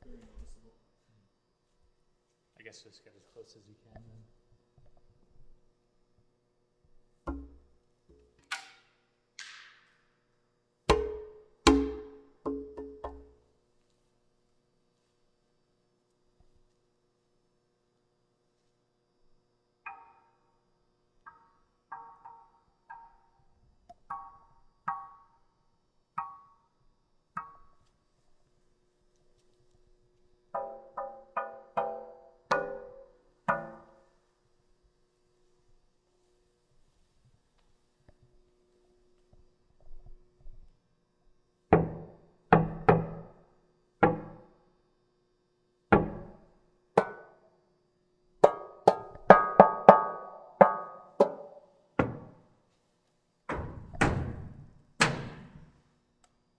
very noticeable. I guess just get as close as you can then.